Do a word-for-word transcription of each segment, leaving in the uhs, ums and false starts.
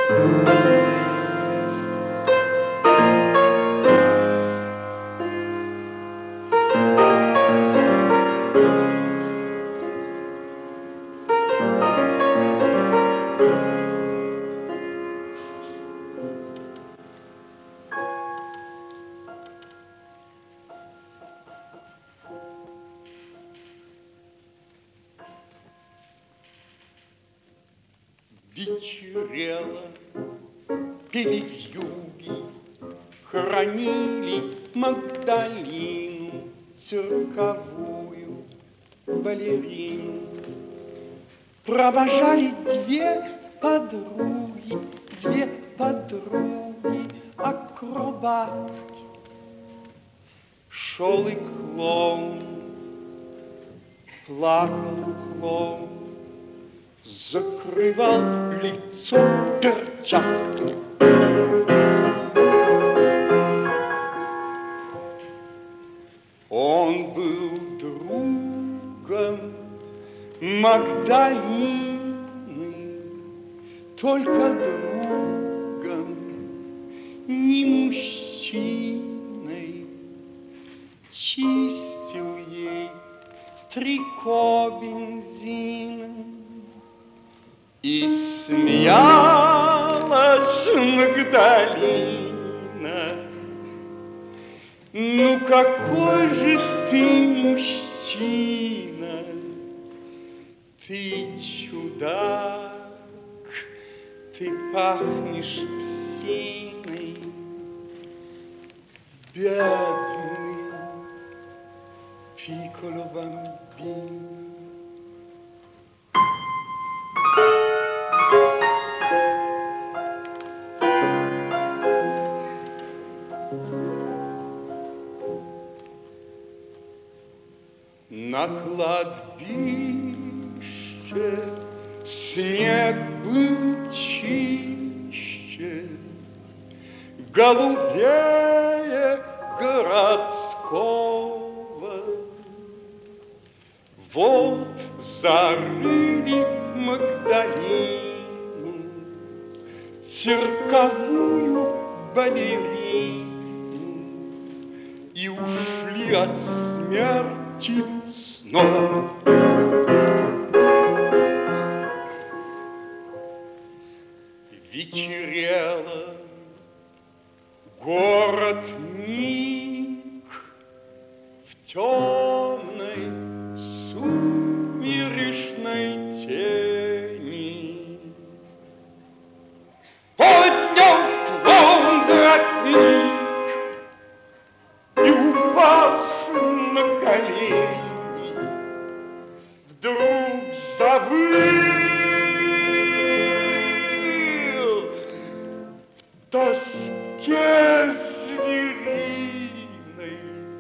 Вечерело, пели вьюги, хранили Магдалину, цирковую балерину. Провожали две подруги, две подруги, акробатки. Шел и клоун, плакал клоун, закрывал лицо перчаткой. Он был другом Магдалины, только другом, не мужчиной. Чистил ей трико бензином. И смеялась Магдалина. Ну какой же ты мужчина, ты чудак, ты пахнешь псиной, бедный пикколо бамбино. На кладбище снег был чище, голубее городского. Вот зарыли Магдалину, цирковую балерину, и ушли от смерти снова. Вечерело, город ник в темной сумеречной тени. Поднял клоун воротник и упавший на колени вдруг завыл в тоске звериной.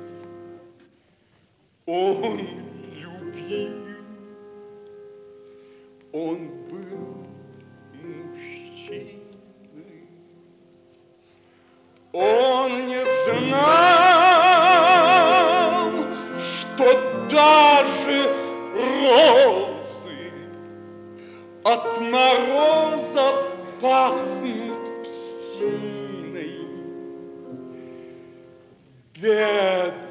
Он любил, он был мужчиной. Он не знал, что даже розы от мороза пахнут псиной. Бедный